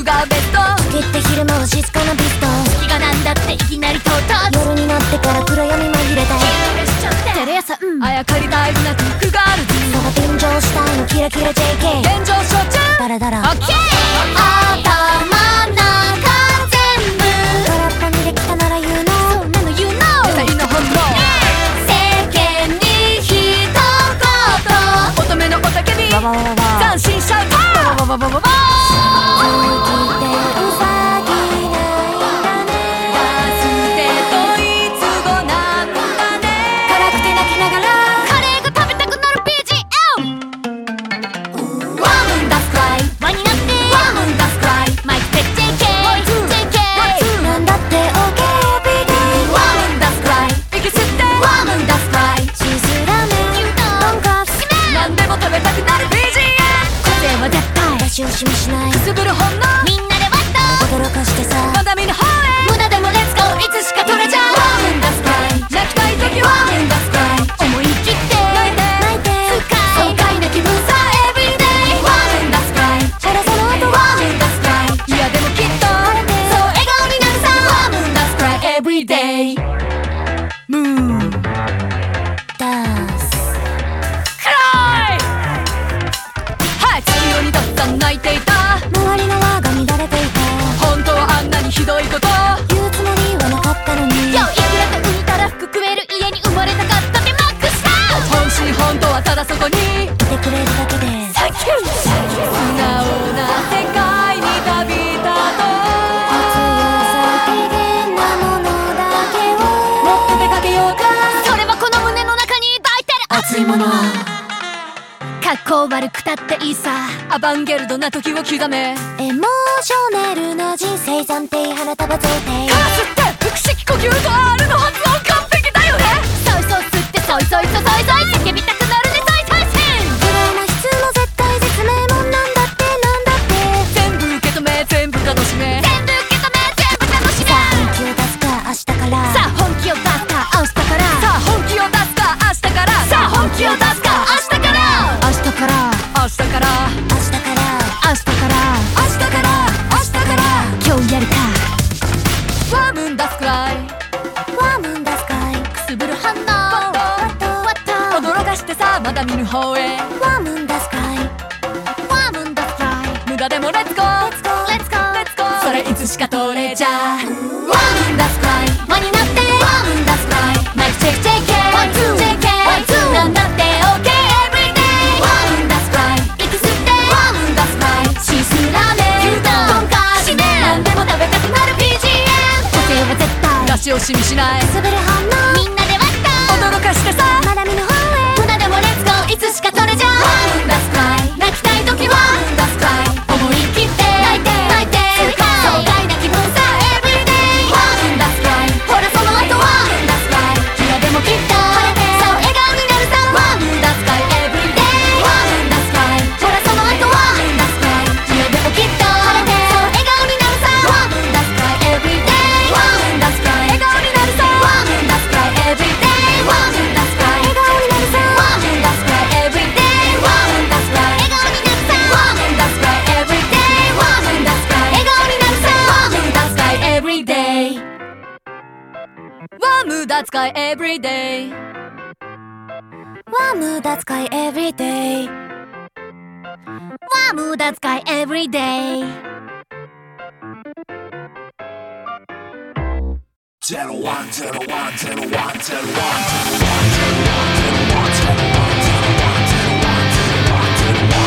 がベスト。 月って昼間は静かなビスト。 月がなんだっていきなり唐突。 夜になってから暗闇紛れたい。 テレ朝あやかり大事なトゥークガールズ。 そが便乗したいのキラキラ JK。 現状承知ダラダラオッケー。 頭の中全部空っぽにできたなら言うの。 そんなの言うの二人の本能。 世間に一言乙女のおたけびわわわわ斬新シャウトわわわわわわ。 し惜しみしないくすぶる本能。 みんなでワッと驚かしてさ。 まだ見ぬ方へ無駄でもレッツゴー。いつしか取れちゃう。 泣きたい時は思い切って泣いて爽快な気分さ Everyday。 ほらその後はいやでもきっとそう笑顔になるさ。 Everyday ムーンダンス月夜にたくさん泣いていた。 周りの輪が乱れていた。 本当はあんなにひどいこと言うつもりはなかったのに。 よいくらと浮いたら服食える家に生まれたかったってマックスだ。本心本当はただそこにいてくれるだけでサンキュー。素直な世界に旅立とう。 必要最低限なものだけを持って出かけようか。それはこの胸の中に抱いてる熱いもの。 格好悪くたっていいさ。アバンギャルドな時を刻め。 エモーショナルな人生暫定花束贈呈。 カラスって腹式呼吸と R の発音完璧だよね。ソイソイ吸ってソイソイソソイソイ叫びたくなるねソイソイセン。 プロの質の絶対絶命もんなんだってなんだって。 全部受け止め全部楽しめ。 全部受け止め全部楽しめ。さあ本気を出すか明日から。 さあ本気を出すか明日から。さあ本気を出すか明日から。さあ本気を出すか明日から。 明日から明日から明日から明日から明日から明日から今日やるか。ワームン出すくらいワームンダスカイ。 くすぶる反応驚かしてさまだ見ぬ方へ。 ワームンダスカイワームン出すくらい無駄でもレッツゴーレッツゴーレッツゴーレッツゴー。それいつしか取れちゃう。 ワームンダスカイ輪になってワームンダスカイ。マイクチェック JK なんだって OK Everyday。 ワームンダスカイ息吸ってワームンダスカイ。シースーラーメン牛丼とんかしめなんでも食べたくなる BGM。 個性は絶対出し惜しみしない。 くすぶる反応みんなでワッと驚かしてさまだ見ぬ方へ。無駄でもレッツゴー。いつしか取れちゃう。ワームンダスカイ泣きたい時はワームンダスカイ。思い切って泣いて泣いて爽快な気分さ Everyday。 ワームンダスカイほらその後ワームンダスカイ。いやでもきっとそう笑顔になるさ。ワームンダスカイ Everyday。 ワームンダスカイほらその後ワームンダスカイ。いやでもきっとそう笑顔になるさ。ワームンダスカイ Everyday。 ワームンダスカイ笑顔になるさ。 ワームンダスカイ Everyday。 ワームンダスカイ笑顔になるさ。ワームンダスカイ Everyday。 ワームンダスカイ笑顔になるさ。ワームンダスカイ Everyday。 ワームンダスカイ笑顔になるさ。ワームンダスカイ Everyday。 ワームダ使い Everyday。 ワームダ使い Everyday。 ワームダ使い Everyday。 0101010101